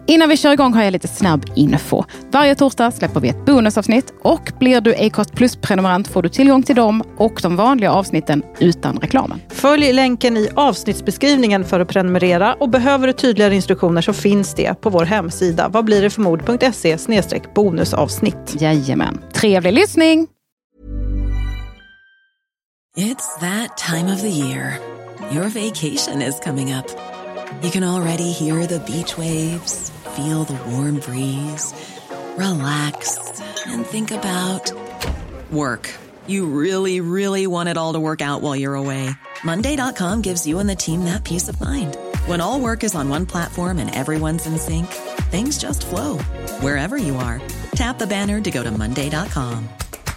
Innan vi kör igång har jag lite snabb info. Varje torsdag släpper vi ett bonusavsnitt och blir du Acast Plus-prenumerant får du tillgång till dem och de vanliga avsnitten utan reklamen. Följ länken i avsnittsbeskrivningen för att prenumerera och behöver du tydligare instruktioner så finns det på vår hemsida vadblirdetförmod.se/bonusavsnitt. Jajamän. Trevlig lyssning! It's that time of the year. Your vacation is coming up. You can already hear the beach waves, feel the warm breeze, relax, and think about work. You really, really want it all to work out while you're away. Monday.com gives you and the team that peace of mind. When all work is on one platform and everyone's in sync, things just flow. Wherever you are, tap the banner to go to Monday.com.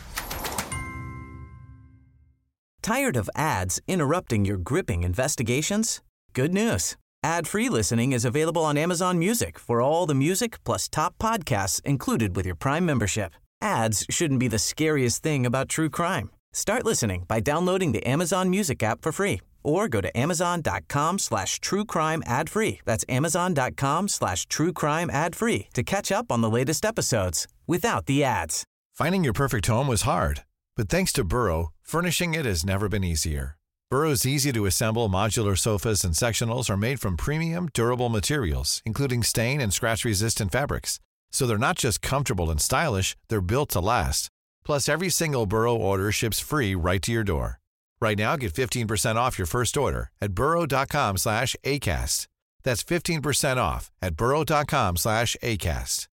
Tired of ads interrupting your gripping investigations? Good news. Ad-free listening is available on Amazon Music for all the music plus top podcasts included with your Prime membership. Ads shouldn't be the scariest thing about true crime. Start listening by downloading the Amazon Music app for free or go to amazon.com/truecrime ad-free. That's amazon.com/truecrime ad-free to catch up on the latest episodes without the ads. Finding your perfect home was hard, but thanks to Burrow, furnishing it has never been easier. Burrow's easy-to-assemble modular sofas and sectionals are made from premium, durable materials, including stain and scratch-resistant fabrics. So they're not just comfortable and stylish, they're built to last. Plus, every single Burrow order ships free right to your door. Right now, get 15% off your first order at burrow.com/ACAST. That's 15% off at burrow.com/ACAST.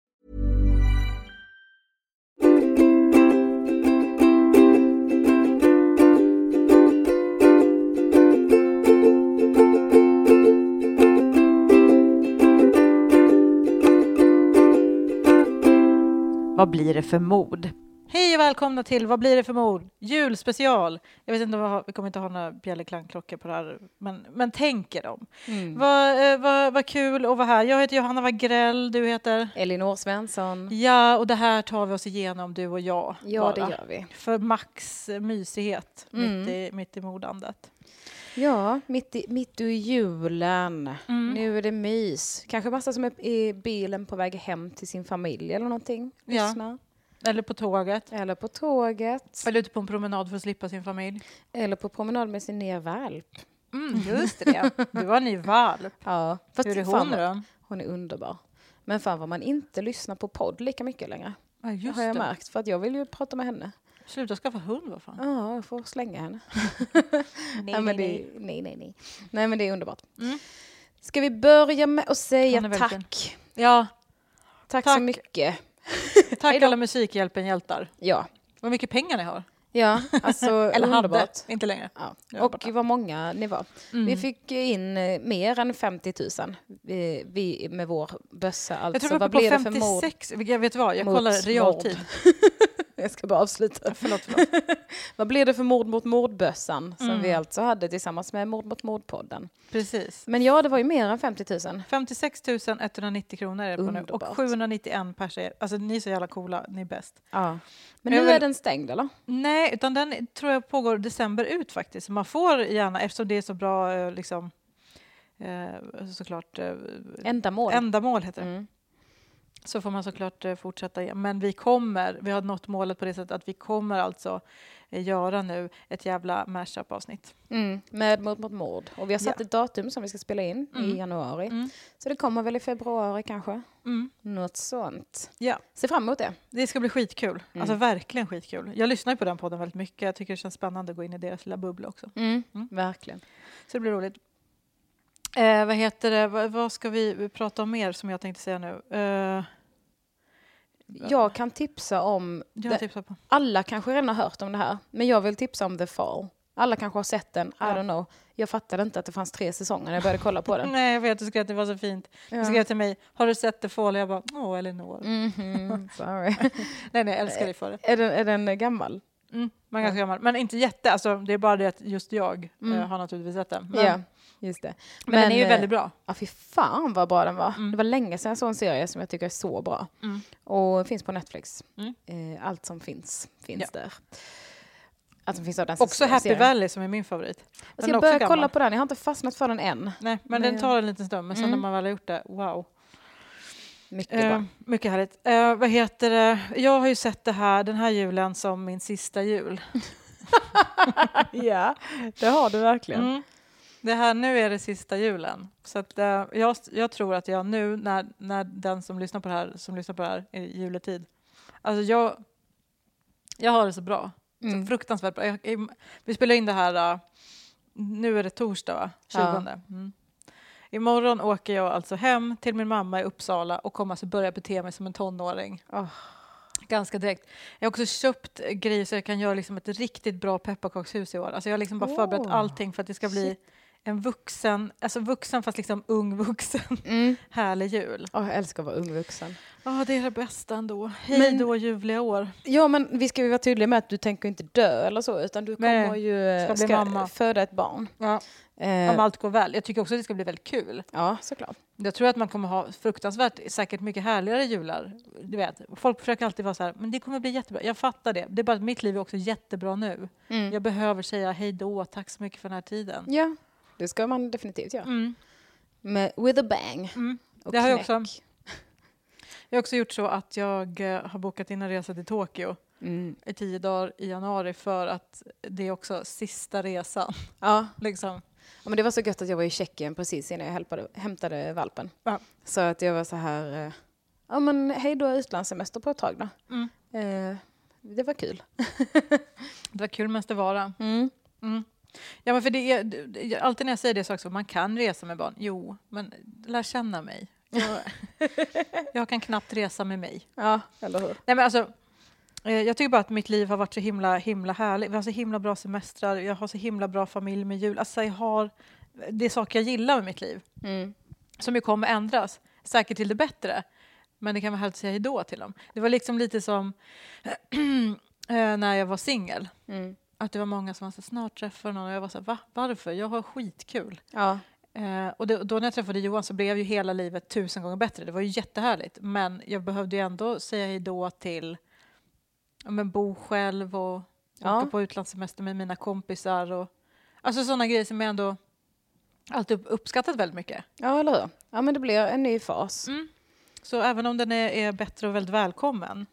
Vad blir det för mod? Hej och välkomna till Vad blir det för mod? Julspecial. Jag vet inte vi kommer inte ha några bjällerklangklockor på det här. Men tänker dem. Vad kul att vara här. Jag heter Johanna Wagrell. Du heter? Elinor Svensson. Ja, och det här tar vi oss igenom, du och jag. Ja, bara. det gör vi. För max mysighet mitt i modandet. Ja, mitt i julen. Nu är det mys. Kanske massa som är i bilen på väg hem till sin familj eller någonting. Ja. Eller på tåget. Eller på tåget. Eller ute på en promenad för att slippa sin familj. Eller på promenad med sin nya valp. Just det. Du har en ny valp. Ja. Hur är hon då? Hon är underbar. Men fan vad man inte lyssnar på podd lika mycket längre. Ja, just det har jag det. märkt. För att jag vill ju prata med henne. Sluta skaffa hund, vad fan? Ja, jag får slänga henne. Nej. Nej, men det är underbart. Ska vi börja med att säga tack? Ja. Tack så mycket. Tack alla Musikhjälpen-hjältar. Ja. Vad mycket pengar ni har. Ja, alltså eller underbart. hade, inte längre. Ja. Och vad många ni var. Vi fick in mer än 50 000 vi med vår bössa. Alltså, jag tror det var på 56. Jag vet vad, jag kollar realtid. Jag ska bara avsluta. Förlåt. Vad blir det för mord mot mordbössan som vi alltså hade tillsammans med Mord mot mordpodden? Precis. Men ja, det var ju mer än 50 000. 56 190 kronor är det på nu. Och 791 per sig. Alltså ni är så jävla coola, ni är bäst. Ja. Men nu är den stängd eller? Nej, utan den tror jag pågår december ut faktiskt. Man får gärna, eftersom det är så bra liksom, såklart ändamål heter det. Så får man såklart fortsätta. Men vi har nått målet på det sättet att vi kommer alltså göra nu ett jävla mashup-avsnitt. Med mord. Och vi har satt ett datum som vi ska spela in i januari. Så det kommer väl i februari kanske. Något sånt. Ja. Se fram emot det. Det ska bli skitkul. Alltså verkligen skitkul. Jag lyssnar på den podden väldigt mycket. Jag tycker det känns spännande att gå in i deras lilla bubbla också. Verkligen. Så det blir roligt. Vad heter det? Vad ska vi prata om mer som jag tänkte säga nu? Jag kan tipsa om... Alla kanske redan har hört om det här. Men jag vill tipsa om The Fall. Alla kanske har sett den. I don't know. Jag fattade inte att det fanns 3 säsonger när jag började kolla på den. Nej, jag vet. Du skrev att det var så fint. Du skrev till mig, har du sett The Fall? Jag bara, Elinor. Sorry. Nej, jag älskar dig för det. Är den gammal? Man är ganska gammal. Men inte jätte. Alltså, det är bara det att just jag har naturligtvis sett den. Ja, just det. Men den är ju väldigt bra. Ja, fy fan vad bra den var. Det var länge sedan jag såg en serie som jag tycker är så bra. Och finns på Netflix. Allt som finns där. Alltså, finns av den också Happy Valley som är min favorit. Alltså, jag börjar kolla på den. Jag har inte fastnat för den än. Nej, men den tar en liten stund. Men sen när man väl har gjort det, wow. Mycket bra. Mycket härligt. Vad heter det? Jag har ju sett den här julen som min sista jul. Ja, det har du verkligen. Nu är det sista julen. Så att, jag tror att jag nu, när den som lyssnar på det här i juletid. Alltså jag har det så bra. Så fruktansvärt bra. Vi spelar in det här, nu är det torsdag va? 20. Ja. Imorgon åker jag alltså hem till min mamma i Uppsala och kommer alltså börja bete mig som en tonåring. Ganska direkt. Jag har också köpt grejer så jag kan göra liksom ett riktigt bra pepparkakshus i år. Alltså jag har liksom bara förberett allting för att det ska bli en vuxen fast liksom ung vuxen. Härlig jul. Jag älskar att vara ung vuxen. Det är det bästa ändå. Hej då ljuvliga år. Ja, men vi ska ju vara tydliga med att du tänker inte dö eller så, utan du kommer ju ska föda ett barn. Ja. Om allt går väl. Jag tycker också att det ska bli väldigt kul. Ja, såklart. Jag tror att man kommer ha säkert mycket härligare jular. Du vet, folk försöker alltid vara så här, men det kommer bli jättebra. Jag fattar det. Det är bara att mitt liv är också jättebra nu. Jag behöver säga hej då, tack så mycket för den här tiden. Ja, det ska man definitivt göra. With a bang. Det har jag också. Jag har också gjort så att jag har bokat in en resa till Tokyo i 10 dagar i januari för att det är också sista resan. Ja. Liksom. Ja, men det var så gött att jag var i Tjeckien precis innan jag hämtade valpen. Ja. Så att jag var så här, men hej då utlandssemester på ett tag då. Det var kul. Det var kul mest det vara. Ja, men för det är alltid när jag säger det så också, man kan resa med barn. Jo, men lär känna mig. Jag kan knappt resa med mig. Ja, eller hur? Nej, men alltså, jag tycker bara att mitt liv har varit så himla härligt. Vi har så himla bra semestrar. Jag har så himla bra familj med jul. Alltså det är saker jag gillar med mitt liv. Som ju kommer ändras. Säkert till det bättre. Men det kan vara härligt att säga hejdå till dem. Det var liksom lite som när jag var singel. Att det var många som var så snart träffar någon. Och jag var så här, va? Varför? Jag har skitkul. Ja. Och då när jag träffade Johan så blev ju hela livet 1000 gånger bättre. Det var ju jättehärligt. Men jag behövde ju ändå säga hejdå till bo själv och åka på utlandssemester med mina kompisar. Och, alltså sådana grejer som jag ändå alltid uppskattat väldigt mycket. Ja, eller hur? Ja, men det blir en ny fas. Så även om den är bättre och väldigt välkommen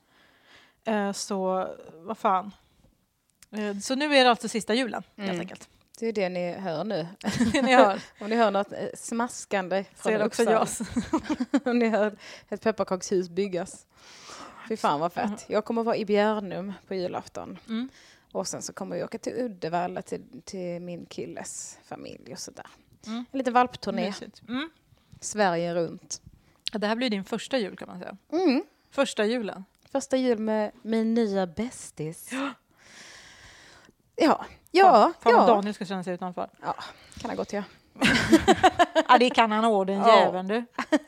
så vad fan. Så nu är det alltså sista julen helt enkelt. Det är det ni hör nu. Ni hör. Om ni hör något smaskande från det också jag. Om ni hör ett pepparkakshus byggas. Fy fan vad fett. Jag kommer vara i Bjärnum på julafton. Och sen så kommer jag åka till Uddevalla till min killes familj och sådär. En liten valpturné. Sverige runt. Ja, det här blir din första jul kan man säga. Första julen. Första jul med min nya bästis. Ja. Fan Daniel ska känna sig utanför. Ja, kan han gott göra. Ja, det kan han den jäveln du.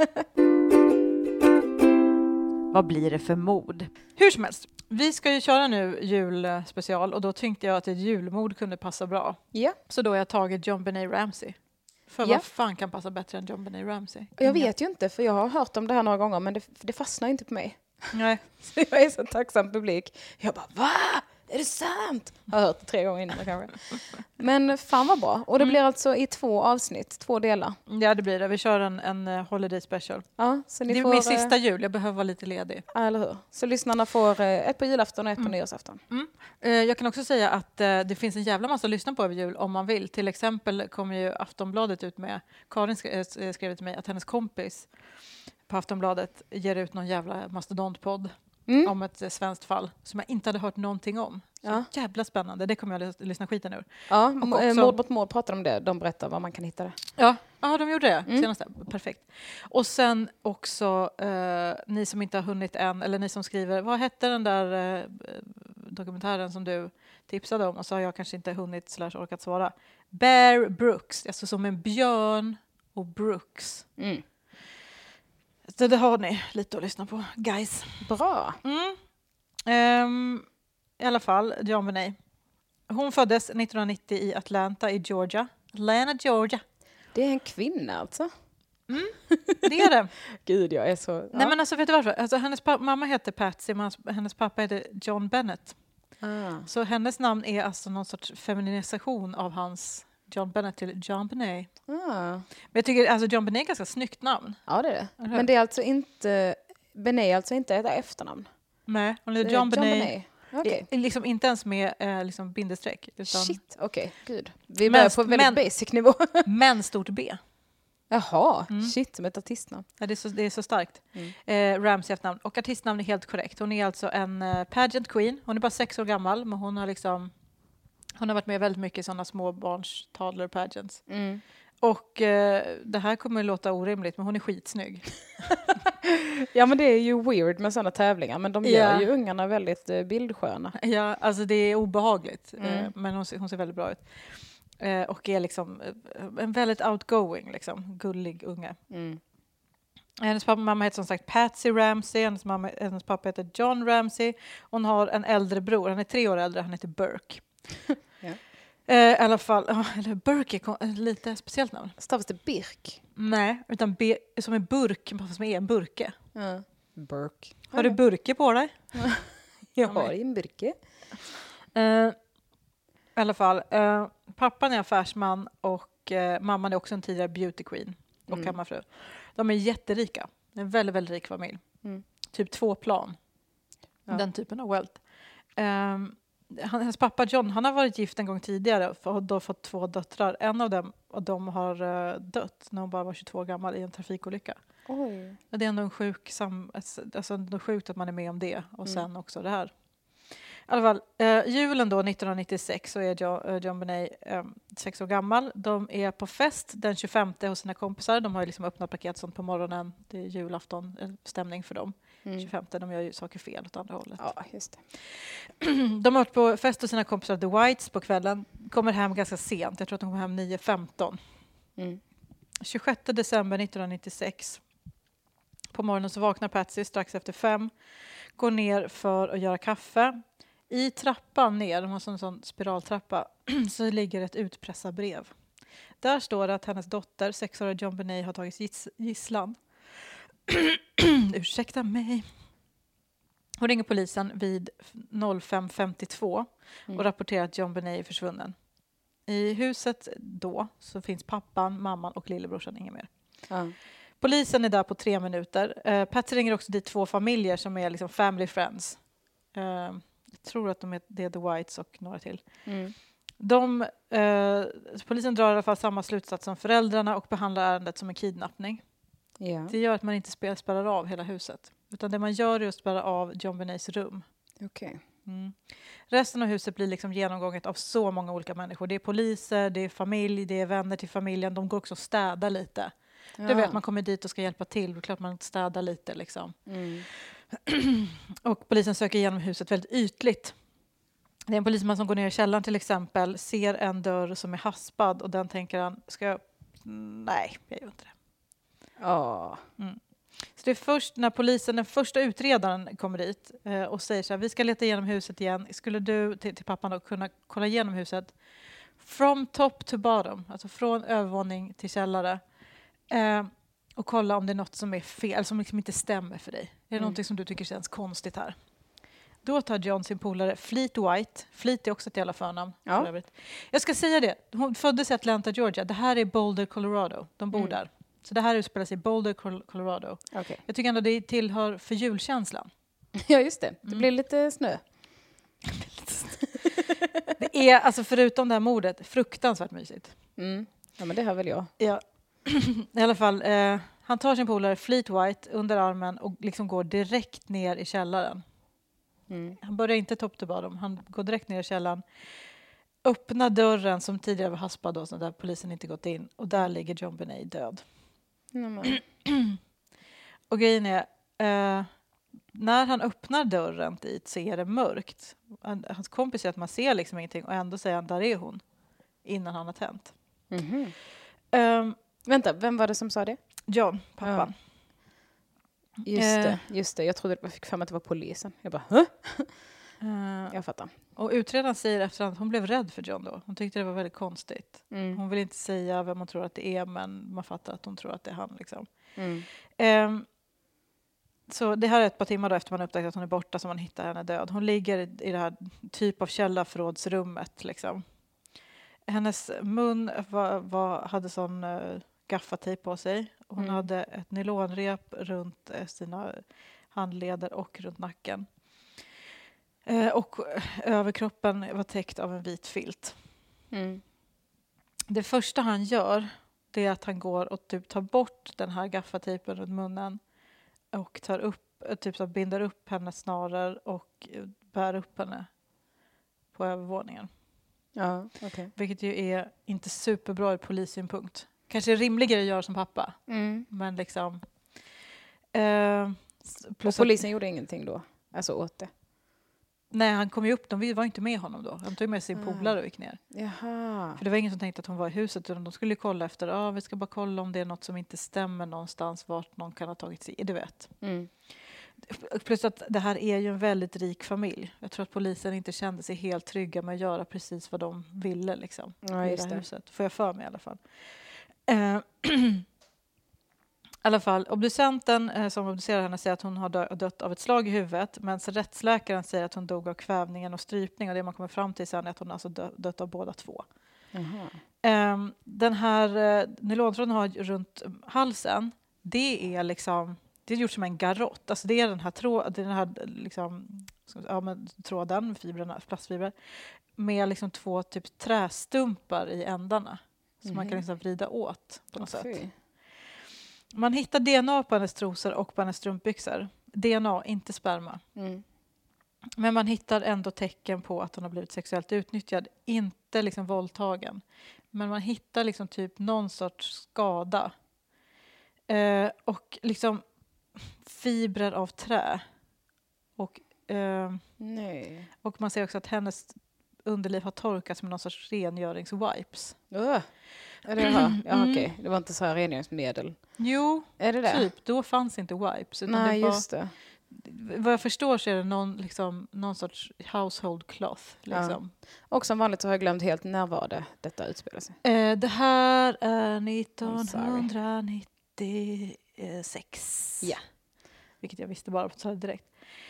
Vad blir det för mod? Hur som helst. Vi ska ju köra nu julspecial och då tänkte jag att ett julmod kunde passa bra. Ja. Så då har jag tagit JonBenét Ramsey. För vad fan kan passa bättre än JonBenét Ramsey? Jag vet ju inte, för jag har hört om det här några gånger, men det fastnar inte på mig. Nej. Så jag är så tacksam publik. Jag bara, va? Är det sant? Jag har hört det 3 gånger innan kanske. Men fan vad bra. Och det blir alltså i 2 avsnitt, 2 delar. Ja, det blir det. Vi kör en holiday special. Ja, så ni det är min sista jul. Jag behöver vara lite ledig. Ja, eller hur? Så lyssnarna får ett på julafton och ett på nyårsafton. Jag kan också säga att det finns en jävla massa att lyssna på över jul om man vill. Till exempel kommer ju Aftonbladet ut med, Karin skrev till mig att hennes kompis på Aftonbladet ger ut någon jävla mastodontpodd. Om ett svenskt fall som jag inte hade hört någonting om. Så jävla spännande. Det kommer jag att lyssna skiten ur. Ja, Mord mot mord pratade om det. De berättar var man kan hitta det. Ja, de gjorde det. Senaste. Perfekt. Och sen också ni som inte har hunnit än, eller ni som skriver, vad hette den där dokumentären som du tipsade om? Och så har jag kanske inte hunnit / orkat svara. Bear Brooks. Alltså som en björn och Brooks. Så det har ni lite att lyssna på, guys. Bra. I alla fall, JonBenét. Hon föddes 1990 i Atlanta i Georgia. Georgia. Det är en kvinna alltså. Det är det. Gud, jag är så... Ja. Nej, men alltså, vet du varför? Alltså, hennes mamma heter Patsy, men hennes pappa heter John Bennett. Så hennes namn är alltså någon sorts feminisation av hans John Bennett till John Benet. Men jag tycker alltså John Benet är ganska snyggt namn. Ja, det är det. Men det är alltså inte... Benet är alltså inte ett efternamn? Nej, hon är John Benet. Okay. Liksom inte ens med liksom bindestreck. Utan Shit, okej. Gud. Vi börjar på väldigt basic nivå. Men stort B. Jaha, shit, som ett artistnamn. Ja, det är så starkt. Ramsey efternamn. Och artistnamn är helt korrekt. Hon är alltså en pageant queen. Hon är bara 6 år gammal, men hon har varit med väldigt mycket i sådana småbarns toddler pageants. Och det här kommer att låta orimligt, men hon är skitsnygg. Ja, men det är ju weird med sådana tävlingar, men de gör ju ungarna väldigt bildsköna. Ja, alltså det är obehagligt, men hon ser väldigt bra ut. Och är liksom en väldigt outgoing, liksom, gullig unge. Hennes mamma heter som sagt Patsy Ramsey, hennes pappa heter John Ramsey. Hon har en äldre bror, han är 3 år äldre, han heter Burke. I alla fall, eller Burke är lite speciellt namn. Stavas det Birk? Nej, utan B som är burk, som är en burke. Burke. Har du burke på dig? Jag har en burke. I alla fall, pappan är affärsman och mamman är också en tidigare beauty queen och hemmafru. De är jätterika. Det är en väldigt, väldigt rik familj. Typ 2 plan. Den typen av wealth. Hennes pappa John, han har varit gift en gång tidigare och då fått 2 döttrar. En av dem har dött när hon bara var 22 år gammal i en trafikolycka. Oj. Det är ändå ändå sjukt att man är med om det. Och sen också det här. I alla fall, julen då 1996 så är John Benet 6 år gammal. De är på fest den 25 hos sina kompisar. De har ju liksom öppnat paket sånt på morgonen. Det är julafton, stämning för dem. 25, de gör ju saker fel åt andra hållet. Ja, just det. De har varit på fest hos sina kompisar The Whites på kvällen. Kommer hem ganska sent. Jag tror att de kommer hem 9:15. 26 december 1996. På morgonen så vaknar Patsy strax efter 5. Går ner för att göra kaffe. I trappan ner, de har en sån spiraltrappa, så ligger ett utpressarbrev. Där står det att hennes dotter, 6-åriga John Benet, har tagits gisslan. Ursäkta mig. Hon ringer polisen vid 05:52 och rapporterar att John Benet är försvunnen. I huset då så finns pappan, mamman och lillebrorsan, ingen mer. Polisen är där på 3 minuter. Patsy ringer också dit 2 familjer som är liksom family friends. Jag tror att det är The Whites och några till. Polisen drar i alla fall samma slutsats som föräldrarna och behandlar ärendet som en kidnappning. Det gör att man inte spärrar av hela huset. Utan det man gör är att spärra av John Benets rum. Okay. Resten av huset blir liksom genomgånget av så många olika människor. Det är poliser, det är familj, det är vänner till familjen. De går också och städar lite. Du vet, man kommer dit och ska hjälpa till. Det är klart man städar lite liksom. Och polisen söker igenom huset väldigt ytligt. Det är en polisman som går ner i källaren till exempel. Ser en dörr som är haspad. Och den tänker han, nej, jag gör inte det. Så det är först när den första utredaren kommer dit och säger så här, vi ska leta igenom huset igen. Skulle du till pappan då kunna kolla igenom huset from top to bottom, alltså från övervåning till källare, och kolla om det är något som är fel, som liksom inte stämmer för dig. Är det någonting som du tycker känns konstigt här? Då tar John sin polare Fleet White. Fleet är också ett jävla förnamn. Jag ska säga det, hon föddes i Atlanta, Georgia. Det här är Boulder, Colorado. De bor där. Så det här utspelar sig i Boulder, Colorado. Okay. Jag tycker ändå det tillhör för julkänslan. Ja, just det. Det blir lite snö. Det är, alltså förutom det här mordet, fruktansvärt mysigt. Ja, men det har väl jag. Ja. I alla fall, han tar sin polare Fleet White under armen och liksom går direkt ner i källaren. Han börjar inte top to bottom. Han går direkt ner i källaren. Öppnar dörren som tidigare var haspad och där polisen inte gått in. Och där ligger John Benet död. Och grejen är, när han öppnar dörren dit så är det mörkt. Hans kompis säger att man ser liksom ingenting och ändå säger han, där är hon. Innan han har tänt. Vänta, vem var det som sa det? John, pappan. Just det. Jag fick för mig att det var polisen. Jag bara, jag fattar. Och utredaren säger efter att hon blev rädd för John då. Hon tyckte det var väldigt konstigt. Hon vill inte säga vem man tror att det är, men man fattar att hon tror att det är han liksom. Så det här är ett par timmar då efter man upptäckt att hon är borta som man hittar henne död. Hon ligger i det här typ av källarförrådsrummet liksom. Hennes mun hade sån gaffatejp på sig. Hon hade ett nylonrep runt sina handleder och runt nacken. Och överkroppen var täckt av en vit filt. Det första han gör, det är att han går och typ tar bort den här gaffatejpen runt munnen och tar upp, typ så binder upp hennes snaror och bär upp henne på övervåningen. Ja, okay. Vilket ju är inte superbra ur polissynpunkt. Kanske rimligare att göra som pappa. Men liksom... och polisen gjorde ingenting då? Alltså åt det? Nej, han kom ju upp. De var inte med honom då. Han tog med sin polare och gick ner. Jaha. För det var ingen som tänkte att hon var i huset. Utan de skulle kolla efter. Vi ska bara kolla om det är något som inte stämmer någonstans. Vart någon kan ha tagit sig. Du vet. Plus att det här är ju en väldigt rik familj. Jag tror att polisen inte kände sig helt trygga med att göra precis vad de ville. Liksom, ja, just i det här det. huset. Får jag för mig i alla fall. I alla fall, obducenten som obducerar henne säger att hon har dött av ett slag i huvudet. Men rättsläkaren säger att hon dog av kvävningen och strypning. Och det man kommer fram till sen är att hon alltså dött av båda två. Den här nylontråden har runt halsen. Det är liksom, det är gjort som en garott. Alltså det är den här liksom, tråden, fibrerna, plastfibrer. Med liksom 2 typ trästumpar i ändarna. Som man kan liksom vrida åt på något sätt. Man hittar DNA på hennes trosor och på hennes strumpbyxor. DNA, inte sperma. Men man hittar ändå tecken på att hon har blivit sexuellt utnyttjad. Inte liksom våldtagen. Men man hittar liksom typ någon sorts skada. Och liksom fibrer av trä. Och, Nej. och man ser också att hennes underliv har torkats med någon sorts rengöringswipes. Är det okej. Det var inte så här rengöringsmedel. Jo, är det typ. Då fanns inte wipes. Utan nej, det var, just det. Vad jag förstår så är det någon sorts household cloth. Liksom. Ja. Och som vanligt så har jag glömt helt när var detta utspelar sig. Det här är 1996. Ja. Vilket jag visste bara så här direkt.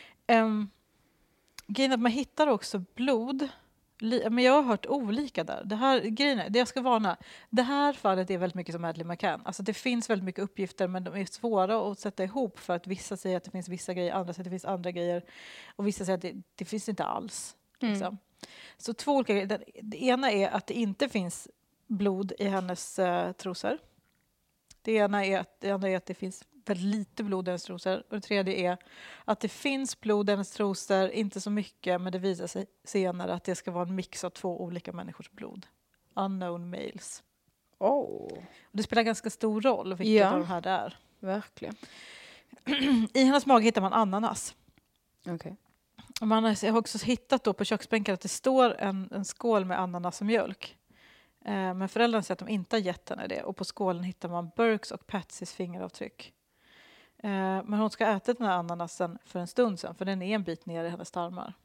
Grejen är att man hittar också blod. Men jag har hört olika där. Det jag ska varna. Det här fallet är väldigt mycket som Madeleine McCann. Alltså det finns väldigt mycket uppgifter men de är svåra att sätta ihop för att vissa säger att det finns vissa grejer, andra säger att det finns andra grejer och vissa säger att det finns inte alls. Liksom. Så 2 olika grejer. Det ena är att det inte finns blod i hennes trosor. Det andra är att det finns väldigt lite blod i hennes trosor. Och det tredje är att det finns blod i hennes trosor, inte så mycket, men det visar sig senare att det ska vara en mix av 2 olika människors blod. Unknown males. Och det spelar ganska stor roll vilket av de här det är. Verkligen. I hennes mage hittar man ananas. Okej. Man har också hittat då på köksbänken att det står en skål med ananas och mjölk. Men föräldrarna säger att de inte har gett henne det. Och på skålen hittar man Burkes och Patsys fingeravtryck. Men hon ska äta den här ananasen för en stund sedan. För den är en bit ner i hennes tarmar.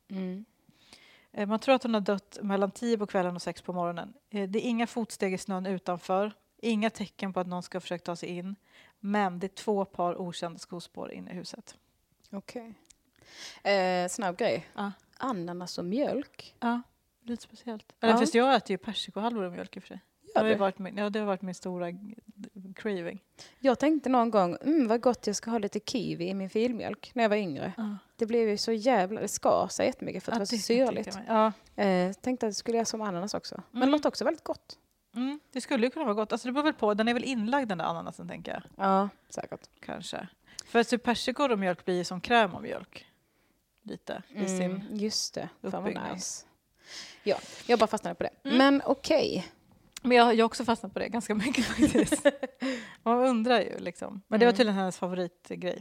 Man tror att hon har dött mellan 10 på kvällen och 6 på morgonen. Det är inga fotsteg i snön utanför. Inga tecken på att någon ska försöka ta sig in. Men det är 2 par okända skospår inne i huset. Okej. Snabb grej. Ananas och mjölk. Ja, lite speciellt. Fast jag äter ju persikohalvor och mjölk i och för sig. Det har varit min stora craving. Jag tänkte någon gång, vad gott jag ska ha lite kiwi i min filmjölk när jag var yngre. Det blev ju så det skar sig jättemycket för att det var så syrligt. Tänkte att det skulle jag som ananas också. Men det låter också väldigt gott. Det skulle ju kunna vara gott. Alltså det beror väl på, den är väl inlagd den där ananasen tänker jag. Ja, säkert. Kanske. För att persikor och mjölk blir som kräm och mjölk. Lite i sin just det. Fan uppbyggnad. vad nice. Ja, jag bara fastnade på det. Men okej. Men jag har också fastnat på det ganska mycket faktiskt. Man undrar ju liksom. Men det var tydligen hennes favoritgrej.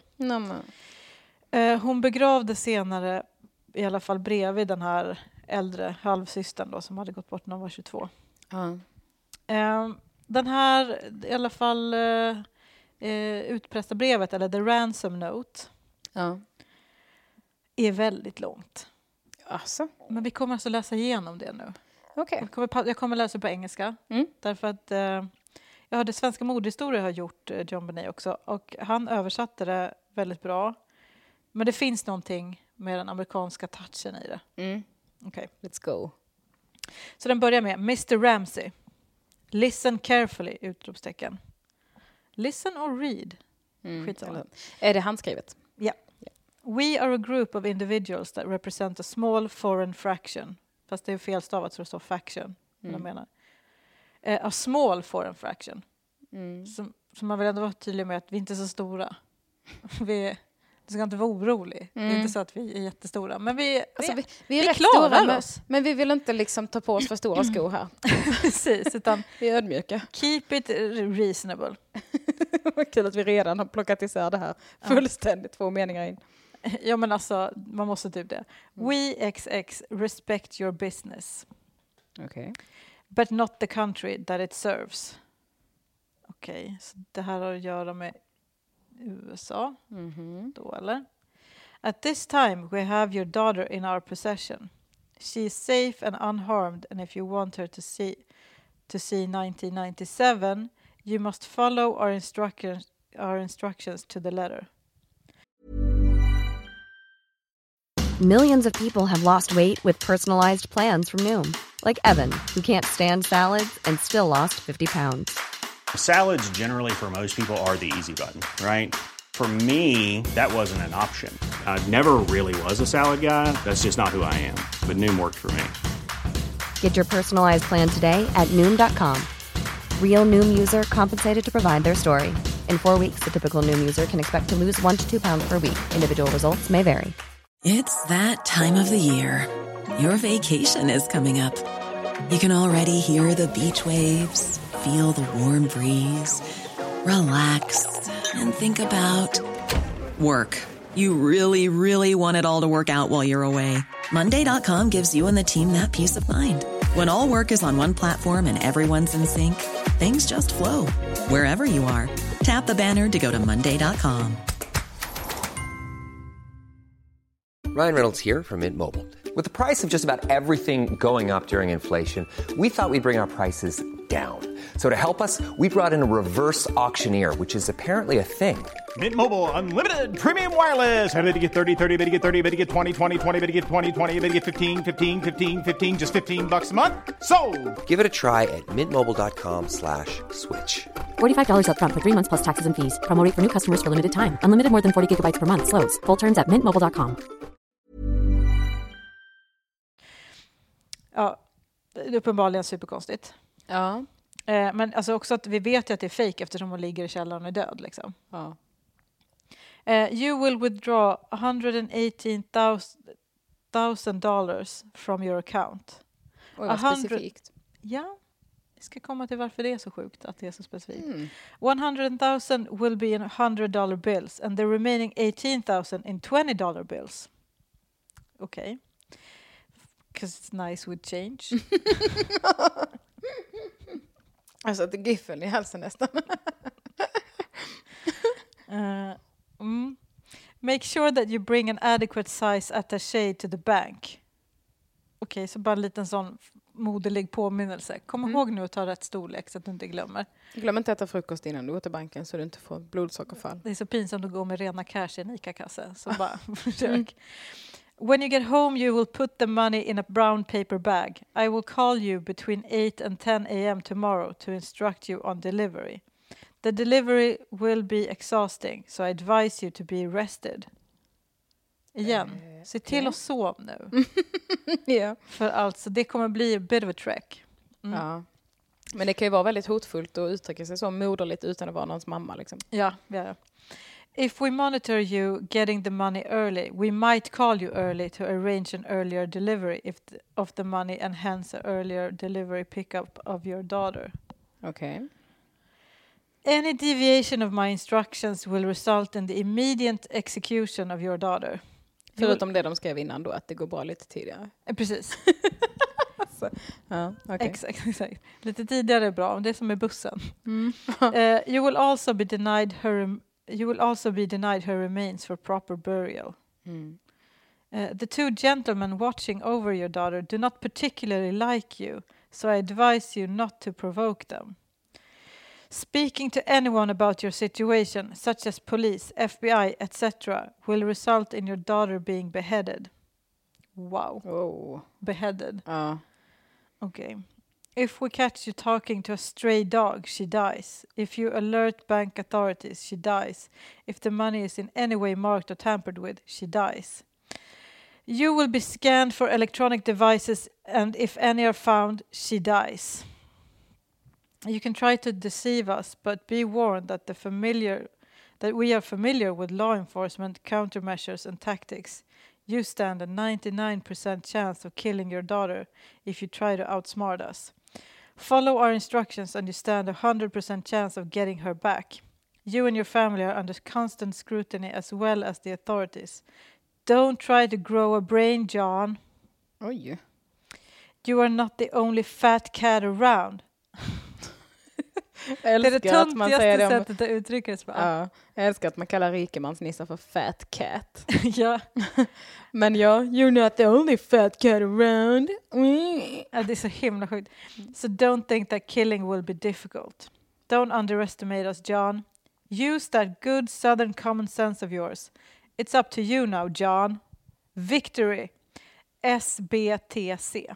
Hon begravdes senare i alla fall bredvid den här äldre halvsystern då, som hade gått bort när hon var 22. Den här i alla fall utpressade brevet eller the ransom note är väldigt långt. Alltså. Men vi kommer alltså läsa igenom det nu. Okay. Jag kommer läsa på engelska. Därför att jag hörde Svenska mordhistorier har gjort John Benet också. Och han översatte det väldigt bra. Men det finns någonting med den amerikanska touchen i det. Okay. Let's go. Så den börjar med Mr. Ramsey. Listen carefully, utropstecken. Listen or read. Skitsamma. Är det handskrivet? Ja. We are a group of individuals that represent a small foreign fraction. Fast det är felstavat så det står faction. Jag menar. A small foreign fraction. Så man vill ändå vara tydlig med att vi inte är så stora. Du ska inte vara orolig. Det är inte så att vi är jättestora. Men vi är rätt klarar stora, oss. Men vi vill inte liksom ta på oss för stora skor här. Precis, utan vi är ödmjuka. Keep it reasonable. Vad kul att vi redan har plockat isär det här fullständigt 2 meningar in. Ja, men alltså, man måste typ det. We XX respect your business. Okay. But not the country that it serves. Okej, så det här har att göra med USA. Då, eller? At this time we have your daughter in our possession. She is safe and unharmed, and if you want her to see 1997, you must follow our instructions to the letter. Millions of people have lost weight with personalized plans from Noom. Like Evan, who can't stand salads and still lost 50 pounds. Salads generally for most people are the easy button, right? For me, that wasn't an option. I never really was a salad guy. That's just not who I am. But Noom worked for me. Get your personalized plan today at Noom.com. Real Noom user compensated to provide their story. In 4 weeks, the typical Noom user can expect to lose 1 to 2 pounds per week. Individual results may vary. It's that time of the year. Your vacation is coming up. You can already hear the beach waves, feel the warm breeze, relax, and think about work. You really, really want it all to work out while you're away. Monday.com gives you and the team that peace of mind. When all work is on one platform and everyone's in sync, things just flow. Wherever you are, tap the banner to go to Monday.com. Ryan Reynolds here from Mint Mobile. With the price of just about everything going up during inflation, we thought we'd bring our prices down. So to help us, we brought in a reverse auctioneer, which is apparently a thing. Mint Mobile Unlimited Premium Wireless. How to get 30, 30, bit to get 30, bit to get 20, 20, 20, bit to get 20, 20, bit to get 15, 15, 15, 15, just $15 a month? Sold! Give it a try at mintmobile.com/switch. $45 up front for 3 months plus taxes and fees. Promo rate for new customers for limited time. Unlimited more than 40 gigabytes per month. Slows full terms at mintmobile.com. Ja, det är uppenbarligen superkonstigt. Ja. Men alltså också att vi vet ju att det är fake eftersom hon ligger i källaren och är död. Liksom. Ja. You will withdraw $118,000 from your account. Och vad specifikt. Ja, jag ska komma till varför det är så sjukt att det är så specifikt. 100,000 will be in $100 bills and the remaining 18,000 in $20 bills. Okay. Because it's nice with change. Alltså att det giffen i halsen nästan. Make sure that you bring an adequate size attaché to the bank. Okej, så bara en liten sån moderlig påminnelse. Kom ihåg nu att ta rätt storlek så att du inte glömmer. Glöm inte att äta frukost innan du går till banken så du inte får blodsockerfall. Det är så pinsamt att gå med rena cash i en ICA-kasse. Så bara försök. When you get home you will put the money in a brown paper bag. I will call you between 8 and 10 a.m. tomorrow to instruct you on delivery. The delivery will be exhausting, so I advise you to be rested. Igen, se till att sova nu. Ja. För alltså, det kommer bli a bit of a trek. Ja. Men det kan ju vara väldigt hotfullt att uttrycka sig så moderligt utan att vara någons mamma. Liksom. Ja. If we monitor you getting the money early, we might call you early to arrange an earlier delivery of the money and hence an earlier delivery pickup of your daughter. Okay. Any deviation of my instructions will result in the immediate execution of your daughter. Förutom det de skrev innan då, att det går bra lite tidigare. Precis. Så, ja, okay. Exakt. Lite tidigare är bra, det är som i bussen. You will also be denied her remains for proper burial. The 2 gentlemen watching over your daughter do not particularly like you, so I advise you not to provoke them. Speaking to anyone about your situation, such as police, FBI, etc., will result in your daughter being beheaded. Wow. Oh. Beheaded. Ja. Okay. If we catch you talking to a stray dog, she dies. If you alert bank authorities, she dies. If the money is in any way marked or tampered with, she dies. You will be scanned for electronic devices, and if any are found, she dies. You can try to deceive us, but be warned that we are familiar with law enforcement, countermeasures, and tactics. You stand a 99% chance of killing your daughter if you try to outsmart us. Follow our instructions and you stand a 100% chance of getting her back. You and your family are under constant scrutiny as well as the authorities. Don't try to grow a brain, John. Oj. You are not the only fat cat around. Jag älskar det är det att man säger det sättet att uttrycka det. Ja, jag älskar att man kallar rikemansnissar för fat cat. Ja. Men ja, you're not the only fat cat around. Ja, det är så himla sjukt. So don't think that killing will be difficult. Don't underestimate us, John. Use that good southern common sense of yours. It's up to you now, John. Victory. SBTC.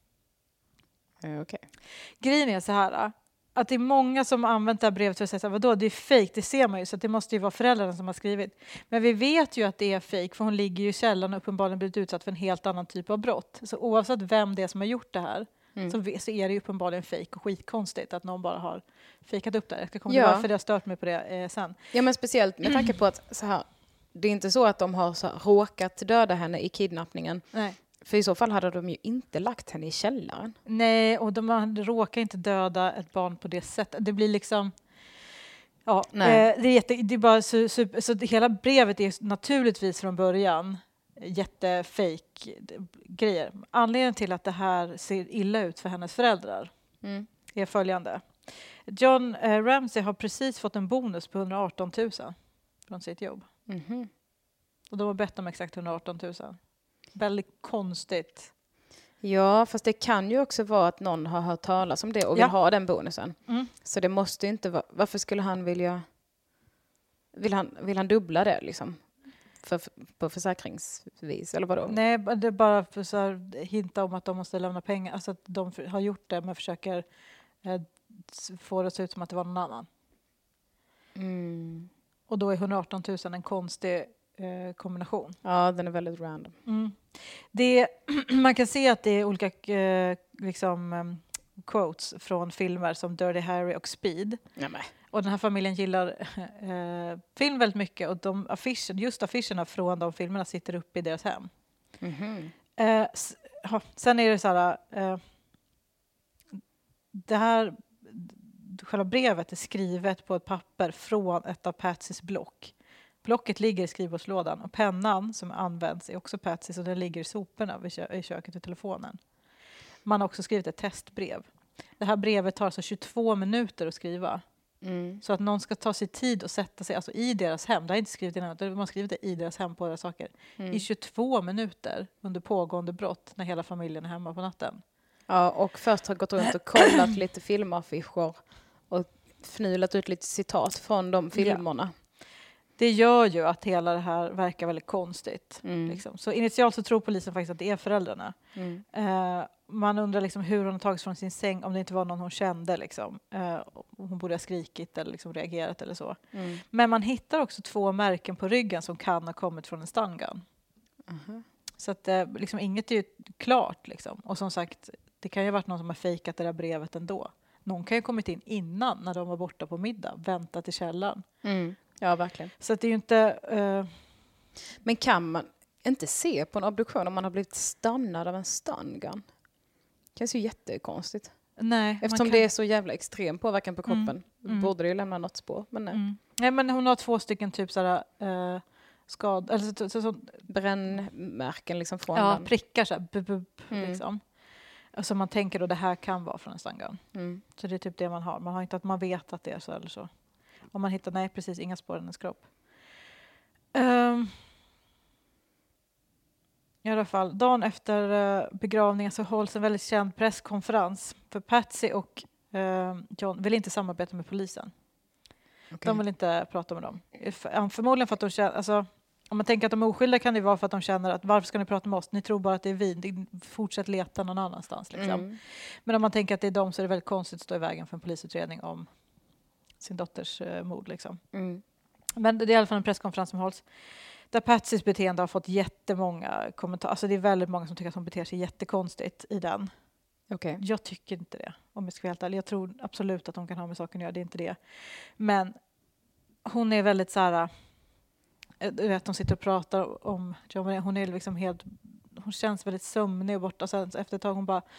Okay. Grejen är så här, att det är många som har använt det här brevet för att säga vadå, det är fake, det ser man ju, så att det måste ju vara föräldrarna som har skrivit. Men vi vet ju att det är fake, för hon ligger ju i källaren och uppenbarligen blivit utsatt för en helt annan typ av brott. Så oavsett vem det är som har gjort det här, så är det ju uppenbarligen fake och skitkonstigt att någon bara har fejkat upp det. Jag ska komma till varför det har stört mig på det sen. Ja, men speciellt med tanke på att så här, det är inte så att de har så här, råkat döda henne i kidnappningen. Nej. För i så fall hade de ju inte lagt henne i källaren. Nej, och de råkar inte döda ett barn på det sättet. Det blir liksom... Ja, det är bara så hela brevet är naturligtvis från början jättefake grejer. Anledningen till att det här ser illa ut för hennes föräldrar är följande. John Ramsey har precis fått en bonus på 118 000 från sitt jobb. Mm-hmm. Och de har bett om exakt 118 000. Väldigt konstigt. Ja, fast det kan ju också vara att någon har hört talas om det och vill ha den bonusen. Mm. Så det måste ju inte vara... Varför skulle han vilja... Vill han dubbla det liksom? På försäkringsvis, eller vadå? Nej, det är bara för så här, hinta om att de måste lämna pengar. Alltså att de har gjort det, men försöker få det att se ut som att det var någon annan. Mm. Och då är 118 000 en konstig kombination. Ja, den är väldigt random. Mm. Man kan se att det är olika quotes från filmer som Dirty Harry och Speed. Nämen. Och den här familjen gillar film väldigt mycket. Och affischerna från de filmerna sitter uppe i deras hem. Mm-hmm. Sen är det så här... det här... Själva brevet är skrivet på ett papper från ett av Patsys block. Blocket ligger i skrivbordslådan och pennan som används är också Patsys och den ligger i soporna i köket i telefonen. Man har också skrivit ett testbrev. Det här brevet tar alltså 22 minuter att skriva. Mm. Så att någon ska ta sig tid och sätta sig alltså i deras hem. Det har inte skrivit innan, man har skrivit det i deras hem på deras saker. I 22 minuter under pågående brott när hela familjen är hemma på natten. Ja, och först har gått runt och kollat lite filmaffischer och fnylat ut lite citat från de filmerna. Ja. Det gör ju att hela det här verkar väldigt konstigt. Liksom. Så initialt så tror polisen faktiskt att det är föräldrarna. Man undrar liksom hur hon har tagits från sin säng, om det inte var någon hon kände. Liksom. Hon borde ha skrikit eller liksom reagerat eller så. Men man hittar också 2 märken på ryggen som kan ha kommit från en stun-gun. Så att liksom, inget är ju klart. Liksom. Och som sagt, det kan ju ha varit någon som har fejkat det där brevet ändå. Någon kan ju ha kommit in innan när de var borta på middag. Väntat i källaren. Ja, verkligen. Så att det är ju inte... Men kan man inte se på en obduktion om man har blivit stannad av en stun-gun? Det känns ju jättekonstigt. Nej, eftersom det är så jävla extrem påverkan på kroppen borde det ju lämna något spår. Men nej. Nej, men hon har 2 stycken typ sådär... så brännmärken liksom från den. Den. Prickar så här. Liksom. Så man tänker då det här kan vara från en stun-gun. Så det är typ det man har. Man har inte att man vet att det är så eller så. Om man hittar, nej precis, inga spår i hennes kropp. I alla fall, dagen efter begravningen så hålls en väldigt känd presskonferens. För Patsy och John vill inte samarbeta med polisen. Okay. De vill inte prata med dem. Förmodligen för att de känner, alltså, om man tänker att de är oskyldiga kan det vara för att de känner att varför ska ni prata med oss? Ni tror bara att det är vi. Fortsätt leta någon annanstans. Liksom. Men om man tänker att det är dem så är det väldigt konstigt att stå i vägen för en polisutredning om sin dotters mord. Liksom. Men det är i alla fall en presskonferens som hålls där Patsys beteende har fått jättemånga kommentarer. Alltså det är väldigt många som tycker att hon beter sig jättekonstigt i den. Okay. Jag tycker inte det, om jag ska vara helt ärlig. Jag tror absolut att hon kan ha med saken att göra, det är inte det. Men hon är väldigt så här... Du vet, hon sitter och pratar om... Hon är liksom helt... Hon känns väldigt sömnig och borta. Sen efter ett tag hon bara...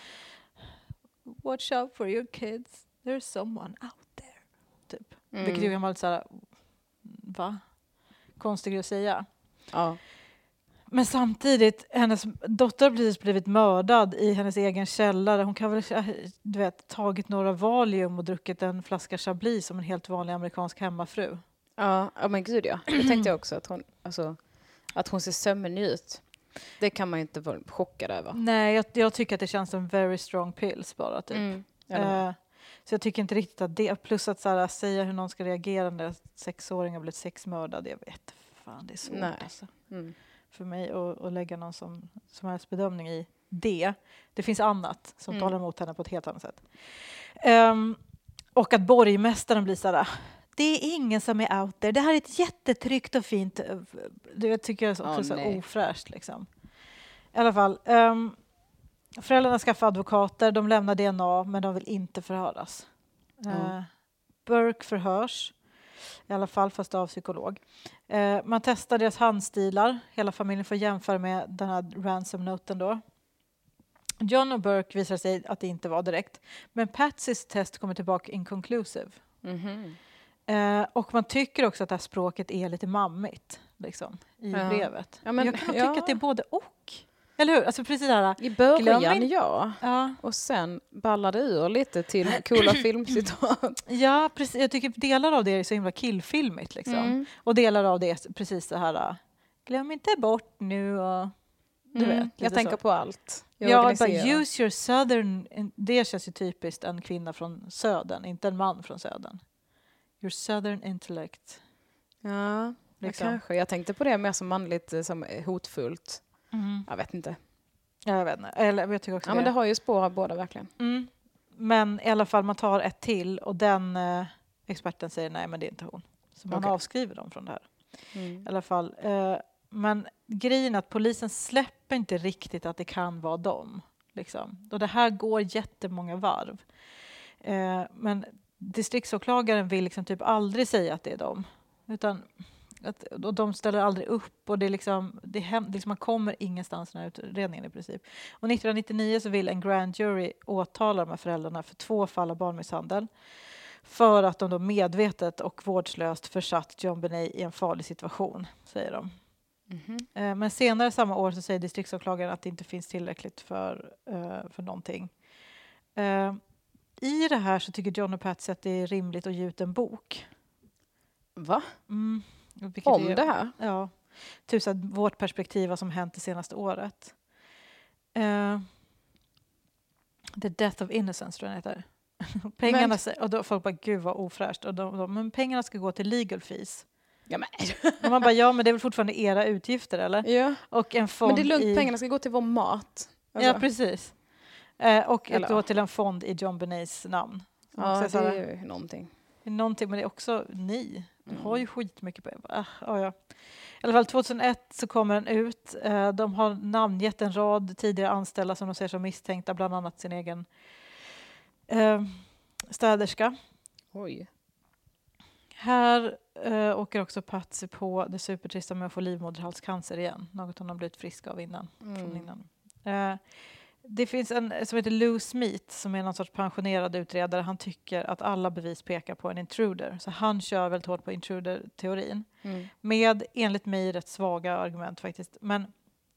Watch out for your kids. There's someone out there. Typ. Vilket ju kan vara lite så här... Va? Konstig grej att säga. Ja. Men samtidigt, hennes dotter har precis blivit mördad i hennes egen källare. Hon kan väl, du vet, tagit några Valium och druckit en flaska Chablis som en helt vanlig amerikansk hemmafru. Ja, men gud ja. Jag tänkte också att hon ser sömnig ut. Det kan man ju inte vara chockad över. Nej, jag tycker att det känns som very strong pills bara typ. Så jag tycker inte riktigt att det, plus att så här, säga hur någon ska reagera när 6-åringar blivit sexmördad, jag vet fan, det är svårt alltså. För mig att lägga någon som helst bedömning i det. Det finns annat som talar emot henne på ett helt annat sätt. Och att borgmästaren blir så här, det är ingen som är out there. Det här är ett jättetryggt och fint, det tycker jag också så ofräscht liksom. I alla fall, föräldrarna skaffar advokater, de lämnar DNA men de vill inte förhöras. Burke förhörs. I alla fall fast av psykolog. Man testar deras handstilar. Hela familjen får jämföra med den här ransom-noten då. John och Burke visar sig att det inte var direkt. Men Patsys test kommer tillbaka inconclusive. Och man tycker också att det här språket är lite mammigt. Liksom, i brevet. Ja, men, jag kan tycka att det är både och. Eller hur? Alltså precis där, i början, ja. Och sen ballade ur lite till coola filmcitat. Ja, precis. Jag tycker delar av det är så himla killfilmigt. Liksom. Och delar av det är precis så här, glöm inte bort nu. Och, du vet, jag tänker på allt. Use your southern... Det känns ju typiskt en kvinna från södern, inte en man från södern. Your southern intellect. Ja, liksom. Kanske. Jag tänkte på det mer som manligt, som hotfullt. Jag vet inte. Jag vet inte. Eller, jag tycker också men det har ju spår av båda verkligen. Men i alla fall man tar ett till och den experten säger nej, men det är inte hon. Så man avskriver dem från det här. I alla fall. Men grejen är att polisen släpper inte riktigt att det kan vara dem. Liksom. Och det här går jättemånga varv. Men distriktsåklagaren vill liksom typ aldrig säga att det är dem. Utan... och de ställer aldrig upp och det är liksom, man kommer ingenstans i den här utredningen i princip. Och 1999 så vill en grand jury åtala de här föräldrarna för 2 fall av barnmisshandel för att de då medvetet och vårdslöst försatt John Benet i en farlig situation, säger de. Men senare samma år så säger distriktsåklagaren att det inte finns tillräckligt för någonting. I det här så tycker John och Patsy att det är rimligt att ge ut en bok. Va? Om det här? Ja. Typ så att vårt perspektiv vad som hänt det senaste året. The Death of Innocence tror jag heter. Pengarna, och då folk bara, gud vad ofräscht. Och men pengarna ska gå till legal fees. Ja, men. Och man bara, men det är väl fortfarande era utgifter, eller? Ja. Och en fond men det är lugnt, pengarna ska gå till vår mat. Alltså. Ja, precis. Och gå till en fond i John Benets namn. Ja, det är ju någonting. Någonting, men det är också ni. Du har ju skitmycket på ja. I alla fall 2001 så kommer den ut. De har namngett en rad tidigare anställda som de ser som misstänkta, bland annat sin egen städerska. Oj. Här åker också Patsy på det supertrista med att få livmoderhalscancer igen. Något hon har blivit frisk av innan. Från innan. Det finns en som heter Lou Smith som är någon sorts pensionerad utredare. Han tycker att alla bevis pekar på en intruder. Så han kör väldigt hårt på intruder-teorin. Med, enligt mig, rätt svaga argument faktiskt. Men,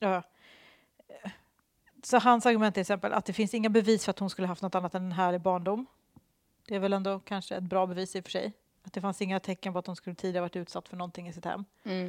så hans argument är till exempel att det finns inga bevis för att hon skulle haft något annat än den här i barndom. Det är väl ändå kanske ett bra bevis i och för sig. Att det fanns inga tecken på att hon skulle tidigare varit utsatt för någonting i sitt hem.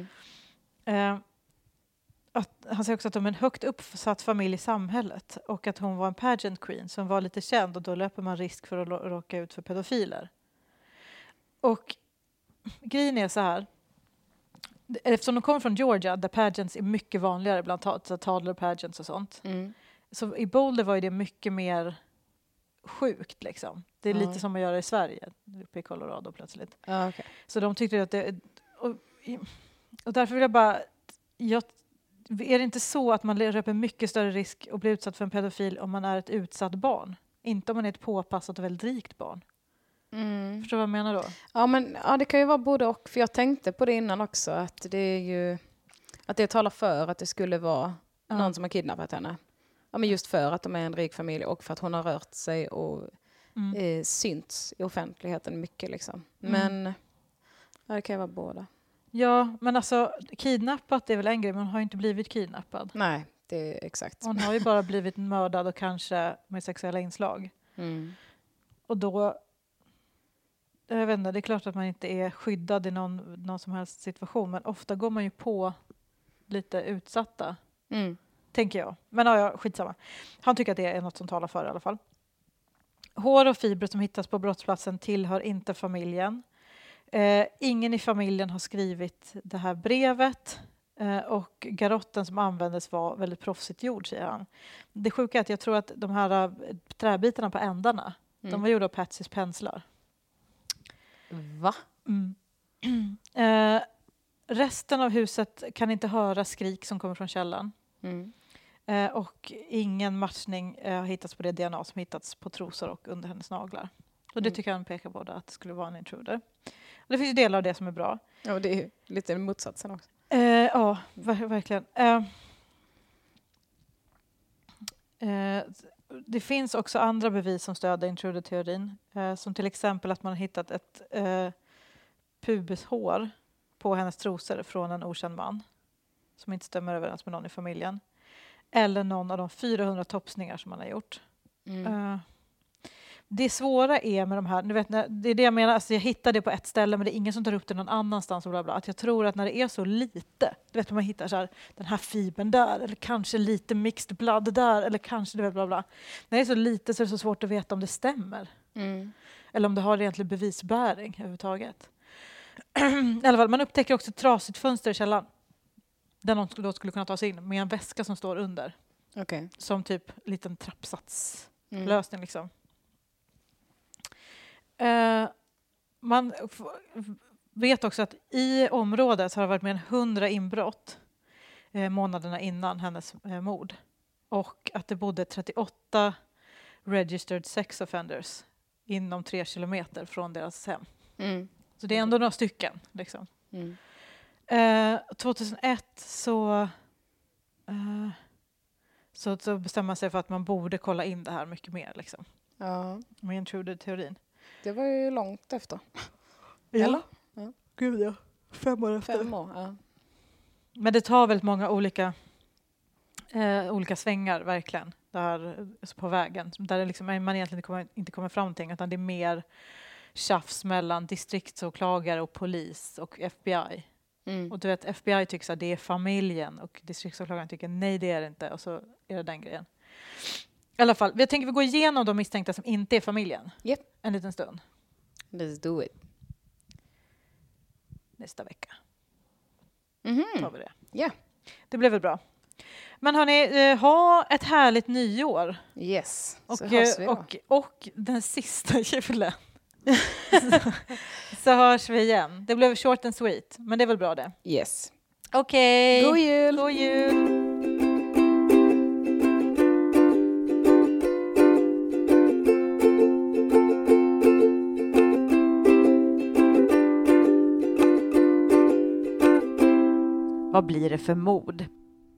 Han säger också att de är en högt uppsatt familj i samhället och att hon var en pageant queen som var lite känd och då löper man risk för att råka ut för pedofiler. Och grejen är så här. eftersom de kommer från Georgia där pageants är mycket vanligare bland toddler pageants och sånt. Så i Boulder var ju det mycket mer sjukt liksom. Det är lite som man gör i Sverige, uppe i Colorado plötsligt. Okay. Så de tyckte att det... Och därför vill jag bara... är det inte så att man löper mycket större risk att bli utsatt för en pedofil om man är ett utsatt barn? Inte om man är ett påpassat och väldigt rikt barn. Förstår du vad jag menar då? Ja, det kan ju vara både och. För jag tänkte på det innan också. Att det är ju... Att det talar för att det skulle vara någon som har kidnappat henne. Ja, men just för att de är en rik familj och för att hon har rört sig och synts i offentligheten mycket liksom. Men det kan ju vara båda. Ja, men alltså kidnappat är väl en grej, men hon har ju inte blivit kidnappad. Nej, det är exakt. Hon har ju bara blivit mördad och kanske med sexuella inslag. Och då, jag vet inte, det är klart att man inte är skyddad i någon som helst situation, men ofta går man ju på lite utsatta. Tänker jag. Men ja, skitsamma. Han tycker att det är något som talar för i alla fall. Hår och fibrer som hittas på brottsplatsen tillhör inte familjen. Ingen i familjen har skrivit det här brevet. Och garotten som användes var väldigt proffsigt gjord, säger han. Det sjuka är att jag tror att de här träbitarna på ändarna, de var gjorda av Patsys penslar. Va? Resten av huset kan inte höra skrik som kommer från källan. Och ingen matchning har hittats på det DNA som hittats på trosor och under hennes naglar. Och det tycker han pekar på att det skulle vara en intruder. Och det finns ju delar av det som är bra. Ja, och det är ju lite motsatsen också. Ja, verkligen. Det finns också andra bevis som stöder intruder-teorin. Som till exempel att man har hittat ett pubeshår på hennes trosor från en okänd man. Som inte stämmer överens med någon i familjen. Eller någon av de 400 topsningar som man har gjort. Det svåra är med de här, du vet, det är det jag menar, alltså jag hittar det på ett ställe men det är ingen som tar upp det någon annanstans och bla bla. Att jag tror att när det är så lite, du vet man hittar så här, den här fibern där eller kanske lite mixed blood där eller kanske det bla bla. När det är så lite så är det så svårt att veta om det stämmer. Eller om det har egentligen bevisbäring överhuvudtaget. I alla fall, man upptäcker också ett trasigt fönster i källaren. Där någon då skulle kunna ta sig in med en väska som står under. Okay. Som typ liten trappsatslösning liksom. Man vet också att i området har det varit mer än 100 inbrott månaderna innan hennes mord. Och att det bodde 38 registered sex offenders inom 3 kilometer från deras hem. Så det är ändå några stycken. Liksom. 2001 så bestämmer man sig för att man borde kolla in det här mycket mer. Liksom. Ja. Med intruder-teorin. Det var ju långt efter. Ja. Eller? Ja. Gud ja. 5 år efter. 5 år, ja. Men det tar väldigt många olika svängar verkligen. Där på vägen. Där det liksom, man egentligen inte kommer fram till utan det är mer tjafs mellan distriktsåklagare och polis och FBI. Och du vet, FBI tycker att det är familjen och distriktsåklagaren tycker nej det är det inte. Och så är det den grejen. I alla fall, jag tänker vi gå igenom de misstänkta som inte är familjen. Yep. En liten stund. Let's do it. Nästa vecka. Tar vi det. Yeah. Det blev väl bra. Men hörni, ha ett härligt nyår. Yes. Och den sista julen. så hörs vi igen. Det blev short and sweet, men det är väl bra det. Yes. Okej. God jul. God jul. Vad blir det för mod?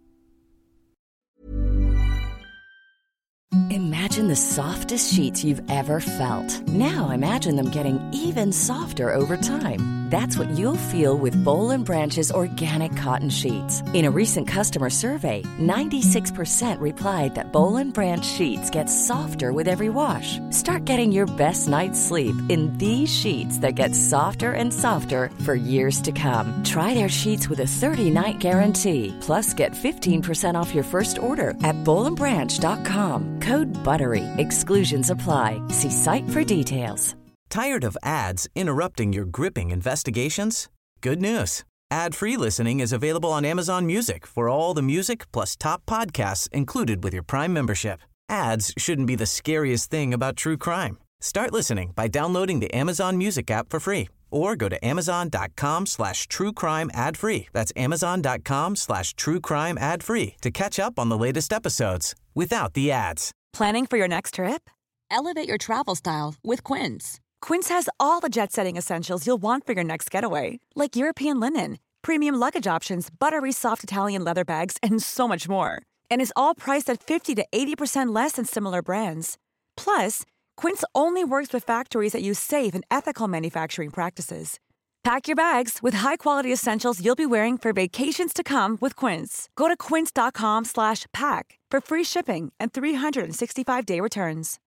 Imagine the softest sheets you've ever felt. Now imagine them getting even softer over time. That's what you'll feel with Boll & Branch's organic cotton sheets. In a recent customer survey, 96% replied that Boll & Branch sheets get softer with every wash. Start getting your best night's sleep in these sheets that get softer and softer for years to come. Try their sheets with a 30-night guarantee. Plus, get 15% off your first order at bollandbranch.com. Code BUTTERY. Exclusions apply. See site for details. Tired of ads interrupting your gripping investigations? Good news. Ad-free listening is available on Amazon Music for all the music plus top podcasts included with your Prime membership. Ads shouldn't be the scariest thing about true crime. Start listening by downloading the Amazon Music app for free or go to amazon.com/truecrime ad-free. That's amazon.com/truecrime ad-free to catch up on the latest episodes without the ads. Planning for your next trip? Elevate your travel style with Quince. Quince has all the jet-setting essentials you'll want for your next getaway, like European linen, premium luggage options, buttery soft Italian leather bags, and so much more. And is all priced at 50 to 80% less than similar brands. Plus, Quince only works with factories that use safe and ethical manufacturing practices. Pack your bags with high-quality essentials you'll be wearing for vacations to come with Quince. Go to quince.com/pack for free shipping and 365-day returns.